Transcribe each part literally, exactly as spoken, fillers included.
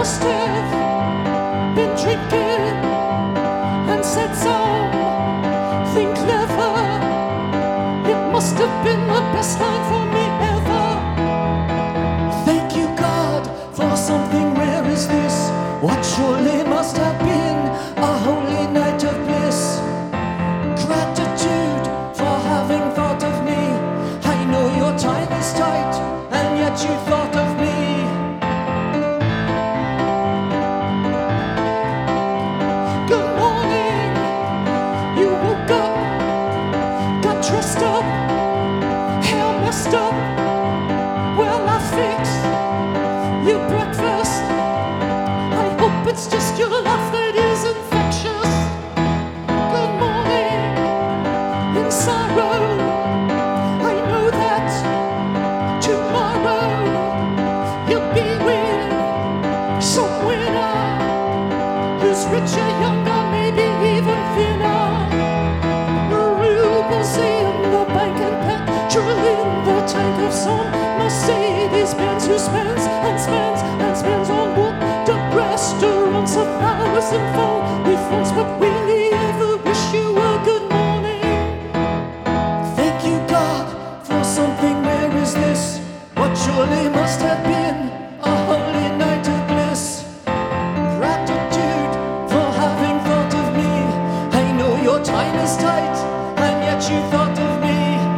must have been drinking and said something clever. It must have been the best line for me ever. Thank you, God, for something rare is this. What surely must have been a holy night of bliss. Gratitude for having thought of me. I know your time is tight, and yet you thought of me. Good morning, you woke up, got dressed up, hair messed up. Well, I fixed your breakfast. I hope it's just your laugh that is infectious. Good morning, in sorrow. I know that tomorrow you'll be with some winner who's richer, younger, maybe even thinner. Rubles in the bank and petrol in the tank of some Mercedes-Benz who spends and spends and spends on booked restaurants a thousand fold with friends. But will he ever wish you a good morning? Thank you, God, for something rare is this. What surely must have been a holy night of bliss. Gratitude for having thought of me. I know your time is tight, and yet you thought of me.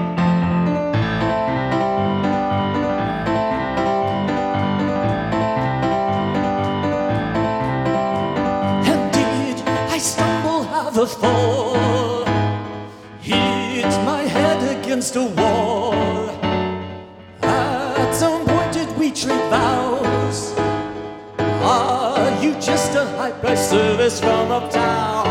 And did I stumble, have a fall, hit my head against a wall? At some point did we trade vows? Are you just a high-priced service from uptown?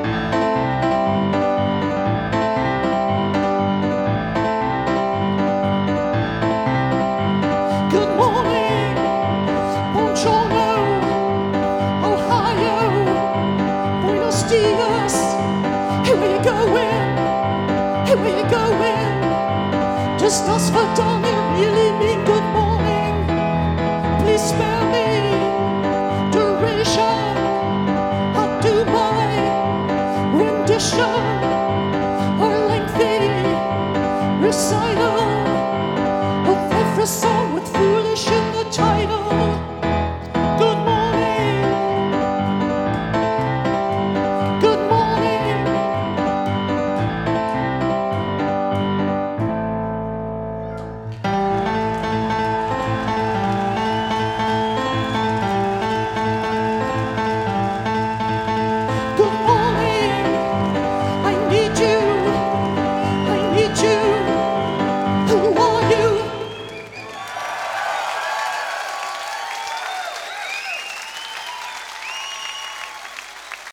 Good morning, buongiorno, Ohio, Buenos Dias. Here we going, here we going. Just us for darling really mean good morning. Please spare me duration. I'll do my rendition, a lengthy recital of every song with foolish in the title.